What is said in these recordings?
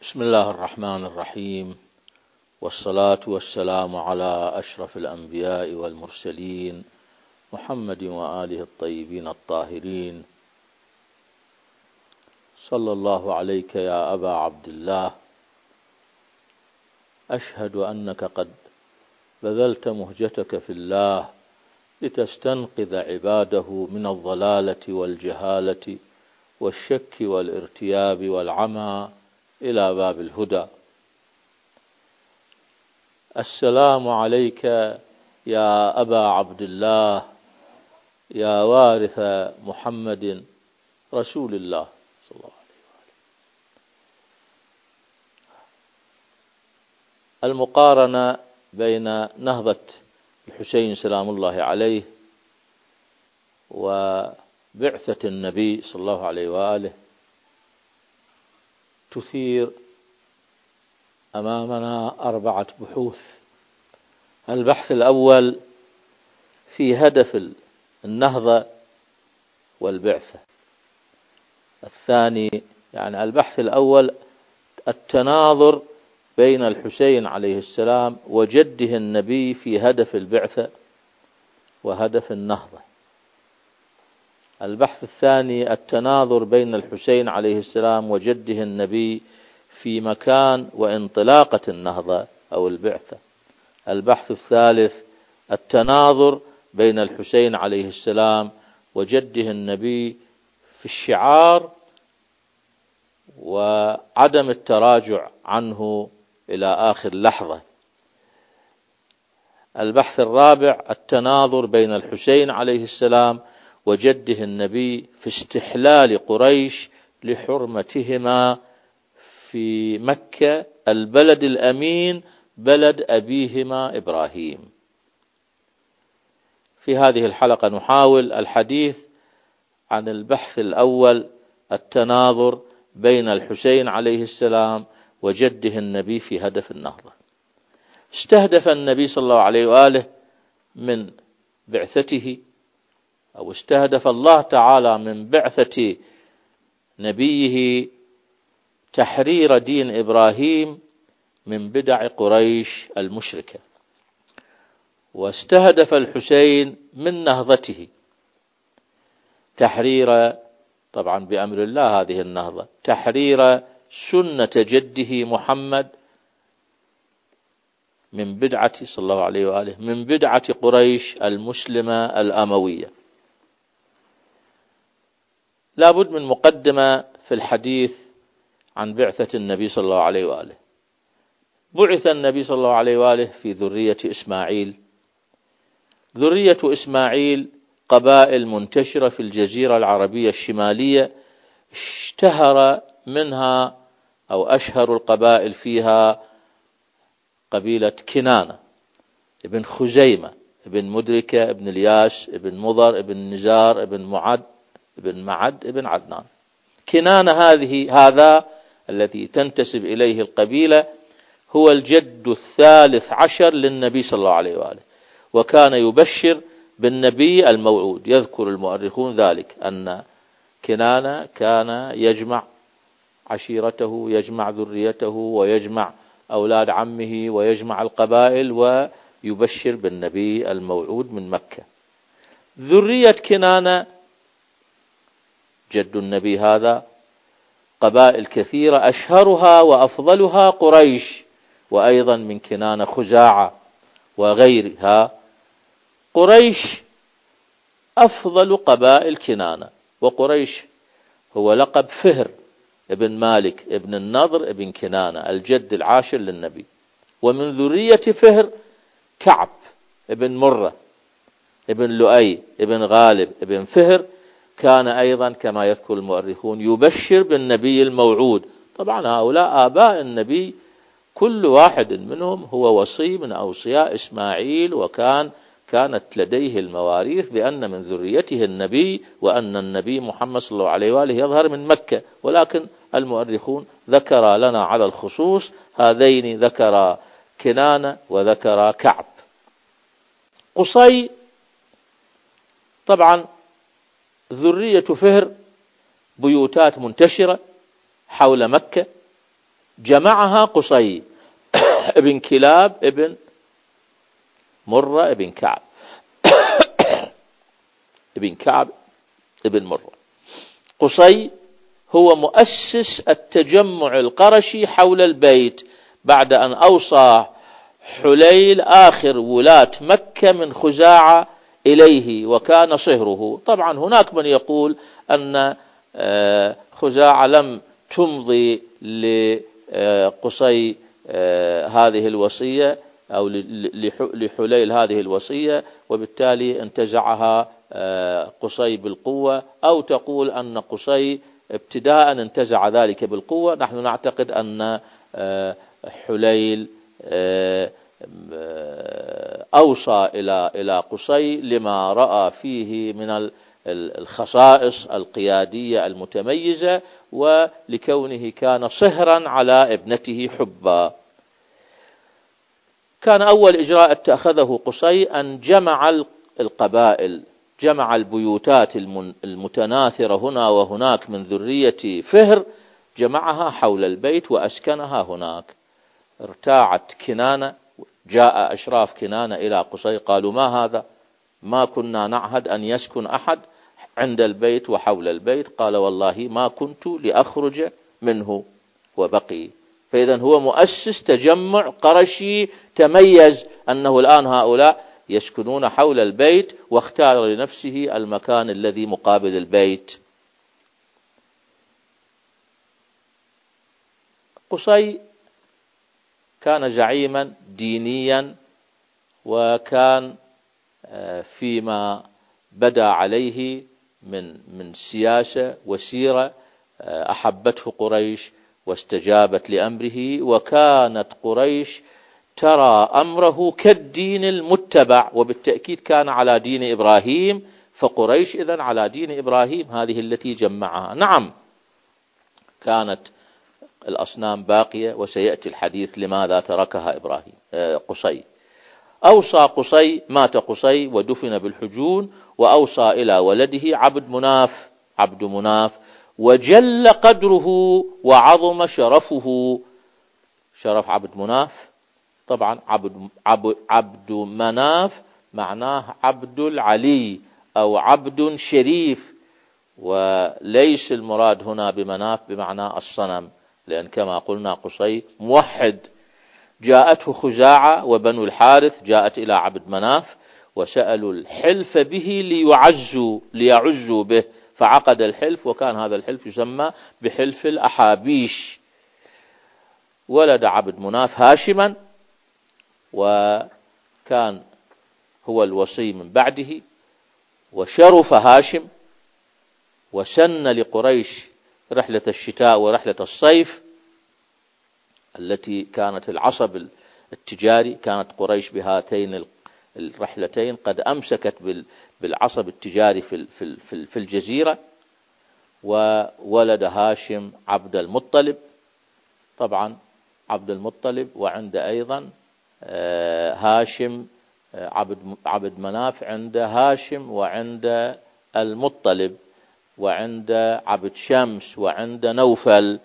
بسم الله الرحمن الرحيم، والصلاة والسلام على أشرف الأنبياء والمرسلين محمد وآله الطيبين الطاهرين. صلى الله عليك يا أبا عبد الله، أشهد أنك قد بذلت مهجتك في الله لتستنقذ عباده من الضلالة والجهالة والشك والارتياب والعمى إلى باب الهدى. السلام عليك يا أبا عبد الله، يا وارث محمد رسول الله صلى الله عليه وآله. المقارنة بين نهضة الحسين سلام الله عليه وبعثة النبي صلى الله عليه وآله تثير أمامنا 4 بحوث. البحث الأول في هدف النهضة والبعثة. الثاني البحث الأول التناظر بين الحسين عليه السلام وجده النبي في هدف البعثة وهدف النهضة. البحث الثاني التناظر بين الحسين عليه السلام وجده النبي في مكان وانطلاقة النهضة أو البعثة. البحث الثالث التناظر بين الحسين عليه السلام وجده النبي في الشعار وعدم التراجع عنه إلى آخر لحظة. البحث الرابع التناظر بين الحسين عليه السلام وجده النبي في استحلال قريش لحرمتهما في مكة البلد الأمين، بلد أبيهما إبراهيم. في هذه الحلقة نحاول الحديث عن البحث الأول التناظر بين الحسين عليه السلام وجده النبي في هدف النهضة. استهدف النبي صلى الله عليه وآله من بعثته، أو استهدف الله تعالى من بعثة نبيه تحرير دين إبراهيم من بدع قريش المشركة. واستهدف الحسين من نهضته تحرير، طبعا بأمر الله هذه النهضة، تحرير سنة جده محمد من بدعة صلى الله عليه وآله من بدعة قريش المسلمة الأموية. لابد من مقدمة في الحديث عن بعثة النبي صلى الله عليه وآله. بعث النبي صلى الله عليه وآله في ذرية إسماعيل. ذرية إسماعيل قبائل منتشرة في الجزيرة العربية الشمالية، اشتهر منها أو أشهر القبائل فيها قبيلة كنانة ابن خزيمة ابن مدركة ابن الياس ابن مضر ابن نزار ابن معد ابن عدنان. كنانة هذا الذي تنتسب إليه القبيلة هو الجد 13 للنبي صلى الله عليه وآله، وكان يبشر بالنبي الموعود. يذكر المؤرخون ذلك أن كنانة كان يجمع عشيرته، يجمع ذريته، ويجمع أولاد عمه، ويجمع القبائل، ويبشر بالنبي الموعود من مكة. ذرية كنانة جد النبي هذا قبائل كثيرة، أشهرها وأفضلها قريش، وأيضا من كنانة خزاعة وغيرها. قريش أفضل قبائل كنانة، وقريش هو لقب فهر ابن مالك ابن النضر ابن كنانة الجد 10 للنبي. ومن ذرية فهر كعب ابن مرة ابن لؤي ابن غالب ابن فهر، كان أيضا كما يذكر المؤرخون يبشر بالنبي الموعود. طبعا هؤلاء آباء النبي، كل واحد منهم هو وصي من أوصياء إسماعيل، كانت لديه المواريث بأن من ذريته النبي، وأن النبي محمد صلى الله عليه وآله يظهر من مكة. ولكن المؤرخون ذكر لنا على الخصوص هذين، ذكر كنانة وذكر كعب. قصي طبعا ذرية فهر بيوتات منتشرة حول مكة، جمعها قصي ابن كلاب ابن مرة ابن كعب ابن كعب ابن مرة. قصي هو مؤسس التجمع القرشي حول البيت بعد أن أوصى حليل آخر ولاة مكة من خزاعة إليه وكان صهره. طبعا هناك من يقول أن خزاعة لم تمضي لقصي هذه الوصية أو لحليل هذه الوصية، وبالتالي انتزعها قصي بالقوة، أو تقول أن قصي ابتداء انتزع ذلك بالقوة. نحن نعتقد أن حليل أوصى إلى قصي لما رأى فيه من الخصائص القيادية المتميزة، ولكونه كان صهرا على ابنته حبا. كان أول إجراء اتخذه قصي أن جمع القبائل، جمع البيوتات المتناثرة هنا وهناك من ذرية فهر، جمعها حول البيت وأسكنها هناك. ارتاعت كنانة، جاء أشراف كنانة إلى قصي قالوا: ما هذا؟ ما كنا نعهد أن يسكن أحد عند البيت وحول البيت. قال: والله ما كنت لأخرج منه، وبقي. فإذا هو مؤسس تجمع قرشي تميز أنه الآن هؤلاء يسكنون حول البيت، واختار لنفسه المكان الذي مقابل البيت. قصي كان زعيما دينيا، وكان فيما بدا عليه من سياسة وسيرة أحبته قريش واستجابت لأمره، وكانت قريش ترى أمره كالدين المتبع، وبالتأكيد كان على دين إبراهيم، فقريش إذن على دين إبراهيم، هذه التي جمعها. نعم، كانت الأصنام باقية، وسيأتي الحديث لماذا تركها قصي. أوصى قصي، مات قصي ودفن بالحجون، وأوصى إلى ولده عبد مناف، وجل قدره وعظم شرفه. شرف عبد مناف، طبعا عبد مناف معناه عبد العلي أو عبد شريف، وليس المراد هنا بمناف بمعنى الصنم، لأن كما قلنا قصي موحد. جاءته خزاعة وبنو الحارث، جاءت إلى عبد مناف وسألوا الحلف به ليعزوا به، فعقد الحلف، وكان هذا الحلف يسمى بحلف الأحابيش. ولد عبد مناف هاشما، وكان هو الوصي من بعده، وشرف هاشم، وسن لقريش رحلة الشتاء ورحلة الصيف التي كانت العصب التجاري. كانت قريش بهاتين الرحلتين قد أمسكت بالعصب التجاري في الجزيرة. وولد هاشم عبد المطلب، طبعا عبد المطلب، وعند أيضا هاشم عبد مناف، عند هاشم وعند المطلب، وعند عبد شمس، وعند نوفل.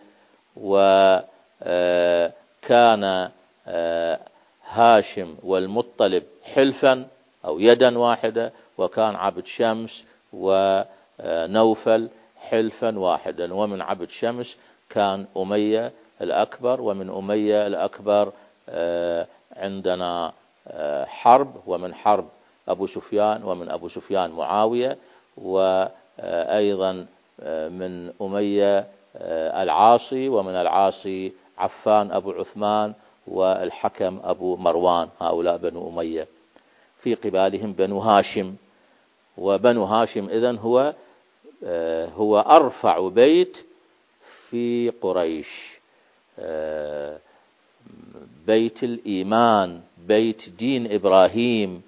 وكان هاشم والمطلب حلفا أو يدا واحدة، وكان عبد شمس ونوفل حلفا واحدا. ومن عبد شمس كان أمية الأكبر، ومن أمية الأكبر عندنا حرب، ومن حرب أبو سفيان، ومن أبو سفيان معاوية، وأيضا من أمية العاصي، ومن العاصي عفان أبو عثمان، والحكم أبو مروان. هؤلاء بنو أمية، في قبالهم بنو هاشم. وبنو هاشم إذن هو أرفع بيت في قريش، بيت الإيمان، بيت دين إبراهيم.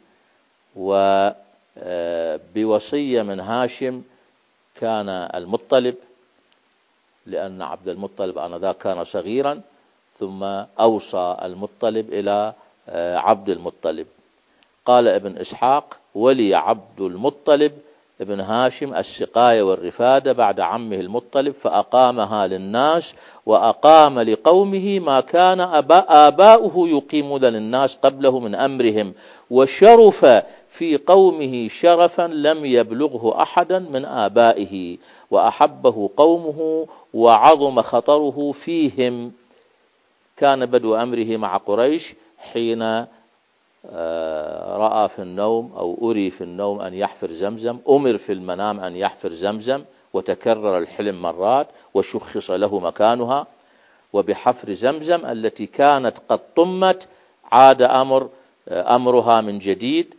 وبوصية من هاشم كان المطلب، لأن عبد المطلب آنذاك كان صغيرا، ثم أوصى المطلب إلى عبد المطلب. قال ابن إسحاق: ولي عبد المطلب ابن هاشم السقاية والرفادة بعد عمه المطلب، فأقامها للناس وأقام لقومه ما كان آباؤه يقيمون للناس قبله من أمرهم، وشرف في قومه شرفا لم يبلغه أحدا من آبائه، وأحبه قومه وعظم خطره فيهم. كان بدء أمره مع قريش حين رأى في النوم أو أري في النوم أن يحفر زمزم، أمر في المنام أن يحفر زمزم، وتكرر الحلم مرات وشخص له مكانها. وبحفر زمزم التي كانت قد طمت عاد أمرها من جديد،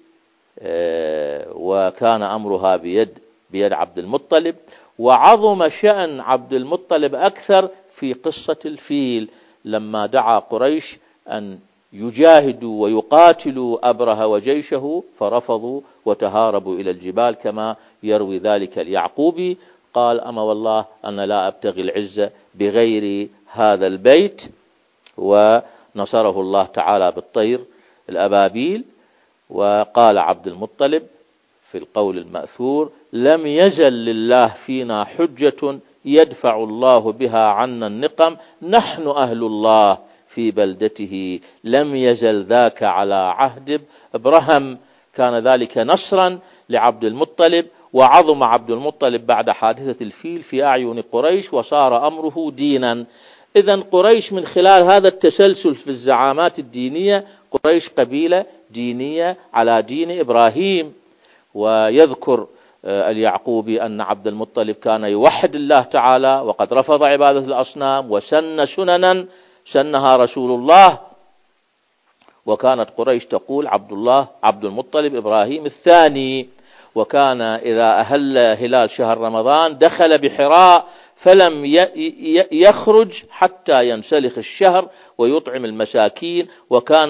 وكان أمرها بيد عبد المطلب. وعظم شأن عبد المطلب أكثر في قصة الفيل، لما دعا قريش أن يجاهدوا ويقاتلوا أبره وجيشه فرفضوا وتهاربوا إلى الجبال، كما يروي ذلك اليعقوبي، قال: أما والله أنا لا أبتغي العزة بغير هذا البيت. ونصره الله تعالى بالطير الأبابيل. وقال عبد المطلب في القول المأثور: لم يزل لله فينا حجة يدفع الله بها عنا النقم، نحن أهل الله في بلدته، لم يزل ذاك على عهد إبراهيم. كان ذلك نصرا لعبد المطلب، وعظم عبد المطلب بعد حادثة الفيل في أعين قريش، وصار أمره دينا. إذن قريش من خلال هذا التسلسل في الزعامات الدينية، قريش قبيلة دينية على دين إبراهيم. ويذكر اليعقوبي أن عبد المطلب كان يوحد الله تعالى، وقد رفض عبادة الأصنام وسن سننا سنها رسول الله. وكانت قريش تقول: عبد المطلب إبراهيم الثاني. وكان إذا أهل هلال شهر رمضان دخل بحراء فلم يخرج حتى ينسلخ الشهر ويطعم المساكين. وكان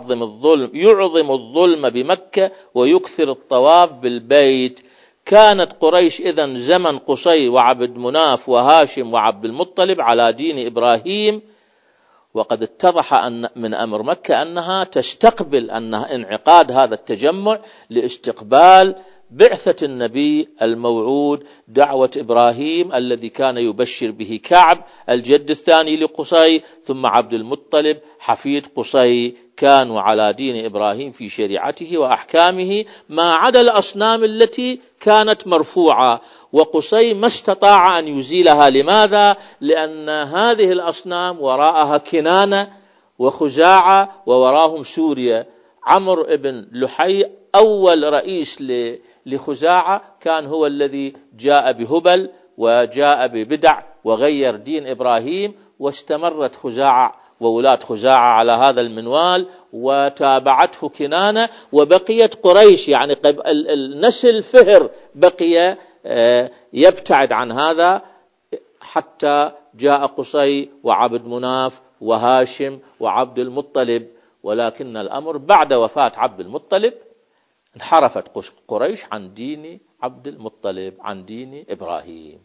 يعظم الظلم بمكة ويكثر الطواف بالبيت. كانت قريش إذن زمن قصي وعبد مناف وهاشم وعبد المطلب على دين إبراهيم. وقد اتضح من أمر مكة أنها تستقبل انعقاد هذا التجمع لاستقبال بعثة النبي الموعود، دعوة إبراهيم الذي كان يبشر به كعب الجد الثاني لقصي، ثم عبد المطلب حفيد قصي، كانوا على دين إبراهيم في شريعته وأحكامه، ما عدا الأصنام التي كانت مرفوعة. وقصي ما استطاع أن يزيلها. لماذا؟ لأن هذه الأصنام وراءها كنانة وخزاعة، ووراهم سوريا. عمرو بن لحي أول رئيس لخزاعة كان هو الذي جاء بهبل وجاء ببدع وغير دين إبراهيم، واستمرت خزاعة وولاة خزاعة على هذا المنوال، وتابعته كنانة، وبقيت قريش يعني النسل فهر بقي يبتعد عن هذا، حتى جاء قصي وعبد مناف وهاشم وعبد المطلب. ولكن الأمر بعد وفاة عبد المطلب انحرفت قريش عن دين عبد المطلب، عن دين إبراهيم.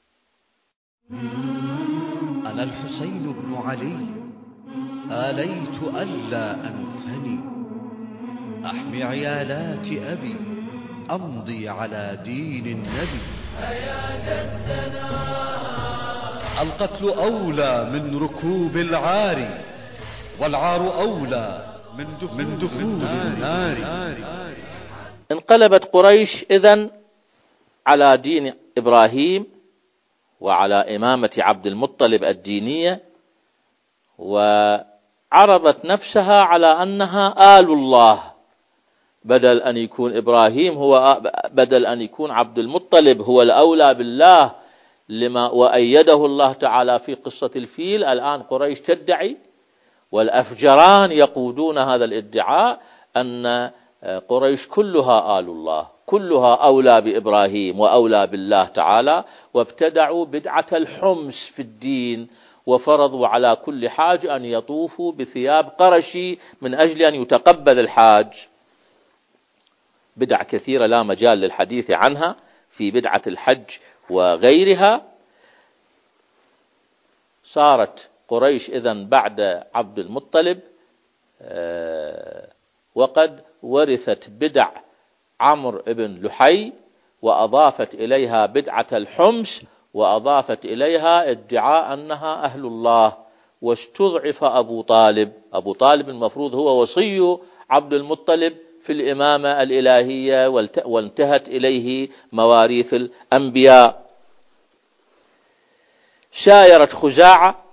أنا الحسين بن علي، آليت ألا أنثني، أحمي عيالات أبي، أمضي على دين النبي. هيا جدنا، القتل أولى من ركوب العار، والعار أولى من دخول النار. انقلبت قريش إذن على دين إبراهيم وعلى إمامة عبد المطلب الدينية، وعرضت نفسها على أنها آل الله، بدل أن يكون إبراهيم بدل أن يكون عبد المطلب هو الأولى بالله لما وأيده الله تعالى في قصة الفيل. الآن قريش تدعي، والأفجران يقودون هذا الادعاء، أن قريش كلها آل الله، كلها أولى بإبراهيم وأولى بالله تعالى. وابتدعوا بدعة الحمس في الدين، وفرضوا على كل حاج أن يطوفوا بثياب قرشي من أجل أن يتقبل الحاج. بدع كثيرة لا مجال للحديث عنها في بدعة الحج وغيرها. صارت قريش إذن بعد عبد المطلب وقد ورثت بدع عمرو بن لحي وأضافت إليها بدعة الحمس، وأضافت إليها ادعاء أنها أهل الله. واستضعف أبو طالب. أبو طالب المفروض هو وصي عبد المطلب في الإمامة الإلهية، وانتهت إليه مواريث الأنبياء. شايرت خزاعة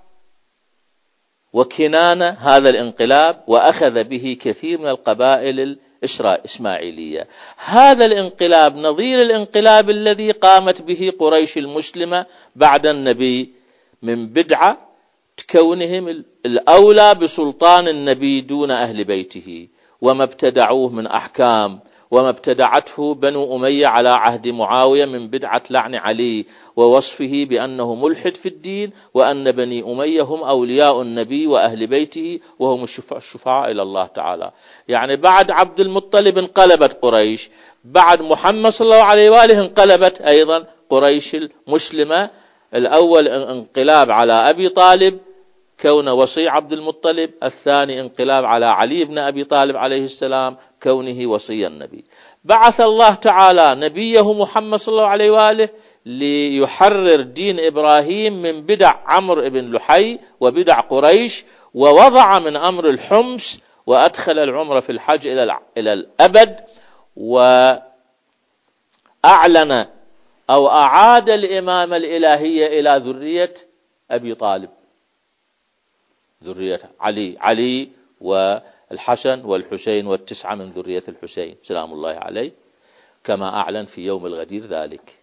وكنانة هذا الانقلاب، وأخذ به كثير من القبائل الإسماعيلية. هذا الانقلاب نظير الانقلاب الذي قامت به قريش المسلمة بعد النبي، من بدعة كونهم الأولى بسلطان النبي دون أهل بيته، وما ابتدعوه من أحكام، وما ابتدعته بنو أمية على عهد معاوية من بدعة لعن علي ووصفه بأنه ملحد في الدين، وأن بني أمية هم أولياء النبي وأهل بيته وهم الشفعاء إلى الله تعالى. يعني بعد عبد المطلب انقلبت قريش، بعد محمد صلى الله عليه وآله انقلبت أيضا قريش المسلمة. الأول انقلاب على أبي طالب كون وصي عبد المطلب، الثاني انقلاب على علي بن أبي طالب عليه السلام كونه وصي النبي. بعث الله تعالى نبيه محمد صلى الله عليه وآله ليحرر دين إبراهيم من بدع عمرو بن لحي وبدع قريش، ووضع من أمر الحمس، وأدخل العمرة في الحج إلى الأبد، وأعلن أو أعاد الإمامة الإلهية إلى ذرية أبي طالب، ذرية علي والحسن والحسين والتسعة من ذرية الحسين سلام الله عليه، كما أعلن في يوم الغدير ذلك.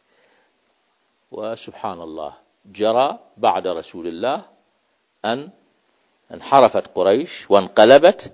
وسبحان الله، جرى بعد رسول الله أن انحرفت قريش وانقلبت،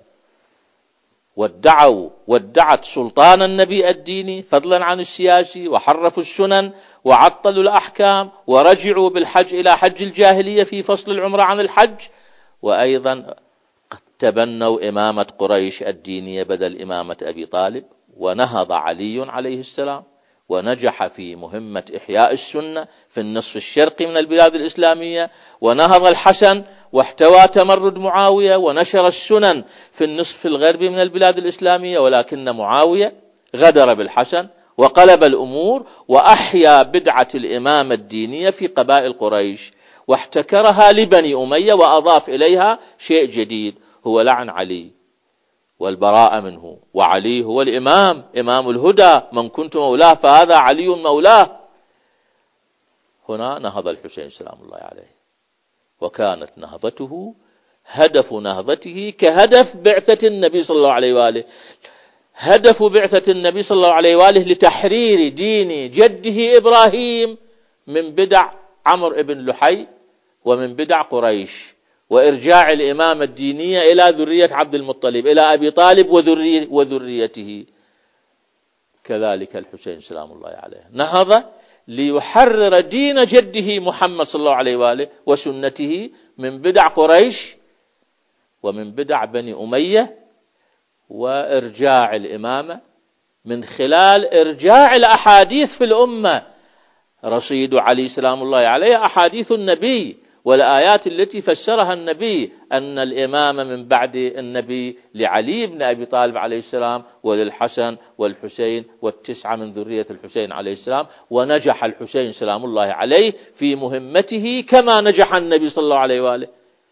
وادعت سلطان النبي الديني فضلا عن السياسي، وحرفوا السنن وعطلوا الأحكام، ورجعوا بالحج إلى حج الجاهلية في فصل العمرة عن الحج، وأيضا تبنوا إمامة قريش الدينية بدل إمامة أبي طالب. ونهض علي عليه السلام ونجح في مهمة إحياء السنة في النصف الشرقي من البلاد الإسلامية، ونهض الحسن واحتوى تمرد معاوية ونشر السنن في النصف الغربي من البلاد الإسلامية، ولكن معاوية غدر بالحسن وقلب الأمور وأحيا بدعة الإمامة الدينية في قبائل قريش، واحتكرها لبني أمية، وأضاف إليها شيء جديد هو لعن علي والبراءة منه، وعلي هو الإمام، إمام الهدى، من كنت مولاه فهذا علي مولاه. هنا نهض الحسين سلام الله عليه، وكانت نهضته هدف نهضته كهدف بعثة النبي صلى الله عليه وآله. هدف بعثة النبي صلى الله عليه وآله لتحرير دين جده إبراهيم من بدع عمرو بن لحي ومن بدع قريش، وإرجاع الإمامة الدينية إلى ذرية عبد المطلب، إلى أبي طالب وذريته. كذلك الحسين سلام الله عليه نهض ليحرر دين جده محمد صلى الله عليه وآله وسنته من بدع قريش ومن بدع بني أمية، وإرجاع الإمامة من خلال إرجاع الأحاديث في الأمة. رصيد علي سلام الله عليه أحاديث النبي والآيات التي فسرها النبي، أن الإمامة من بعد النبي لعلي بن أبي طالب عليه السلام وللحسن والحسين والتسعة من ذرية الحسين عليه السلام. ونجح الحسين سلام الله عليه في مهمته كما نجح النبي صلى الله عليه وآله،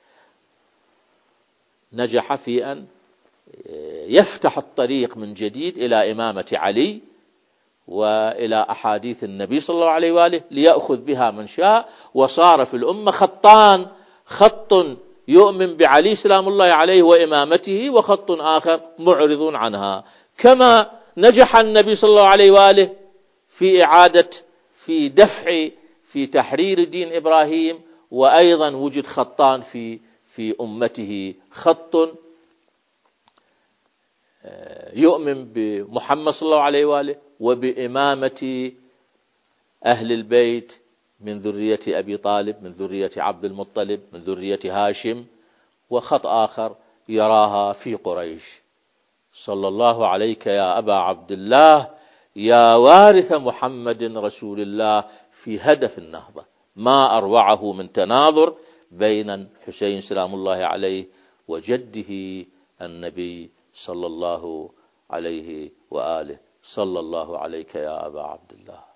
نجح في أن يفتح الطريق من جديد إلى إمامة علي وإلى أحاديث النبي صلى الله عليه وآله ليأخذ بها من شاء. وصار في الأمة خطان، خط يؤمن بعلي سلام الله عليه وإمامته، وخط آخر معرض عنها، كما نجح النبي صلى الله عليه وآله في إعادة في دفع في تحرير دين إبراهيم، وأيضا وجد خطان في أمته، خط يؤمن بمحمد صلى الله عليه وآله وبإمامة أهل البيت من ذرية أبي طالب، من ذرية عبد المطلب، من ذرية هاشم، وخط آخر يراها في قريش. صلى الله عليك يا أبا عبد الله يا وارث محمد رسول الله، في هدف النهضة. ما أروعه من تناظر بين حسين سلام الله عليه وجده النبي صلى الله عليه وآله صلى الله عليك يا أبا عبد الله.